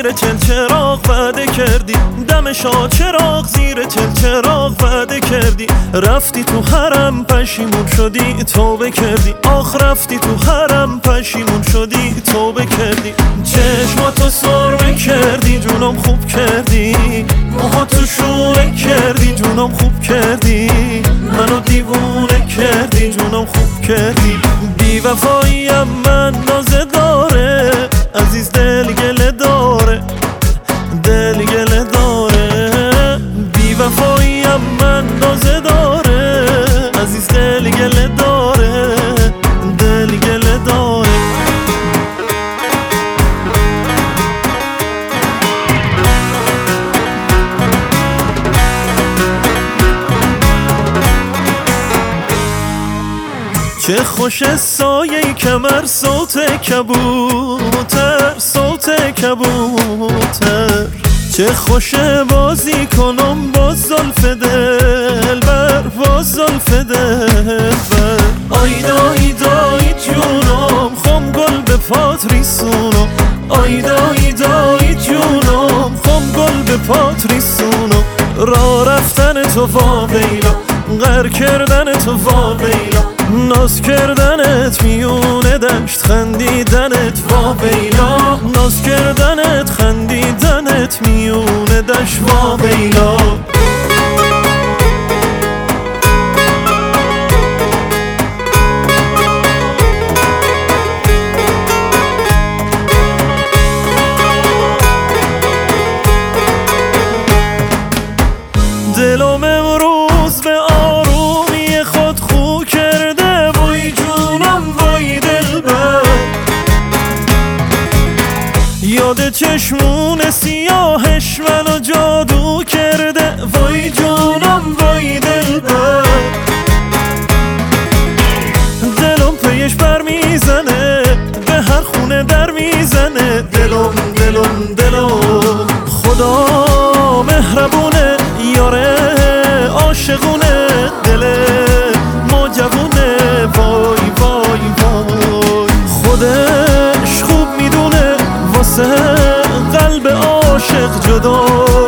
زیر چراغ وعده کردی، دم چراغ زیر چراغ وعده کردی. رفتی تو حرم پشیمون شدی توبه کردی، آخ رفتی تو حرم پشیمون شدی توبه کردی. چشماتو سرمه کردی جونم خوب کردی، موهاتو شونه کردی جونم خوب کردی. منو دیوونه کردی جونم خوب کردی. بی وفاییم من نازه داره، عزیز دل گله داره، دل گله داره. بی وفاییم من نازه داره، عزیز دل گله داره، دل گله داره. چه خوش سایه کمر صوت کبوتر، صوت کبوتر. چه خوش بازی کنم با زلف دلبر، با زلف دلبر. آیدا ایدای جونم خم گل به پات ریسونم، آیدا ایدای جونم خم گل به پات ریسونم. راه رفتن تو واویلا، غر کردن تو واویلا، ناز کردنت میونه دشت خندیدنت واویلا، ناز کردنت خندیدنت میونه دشت واویلا. دلم امروز به آرومی خود خو کرده، وای جونم وای دلبر. یاد چشمون سیاهش منو جادو کرده، وای جونم وای دلبر. دلم پیش بر میزنه، به هر خونه در میزنه. دلم دلم دلم خدا مهربونه، یاره عاشقونه، دل ما جوونه. وای وای وای خودش خوب میدونه، واسه قلب عاشق جدا